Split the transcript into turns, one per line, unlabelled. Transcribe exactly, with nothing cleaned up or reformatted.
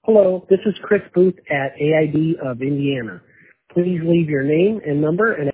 Hello, this is Chris Booth at A I D of Indiana. Please leave your name and number and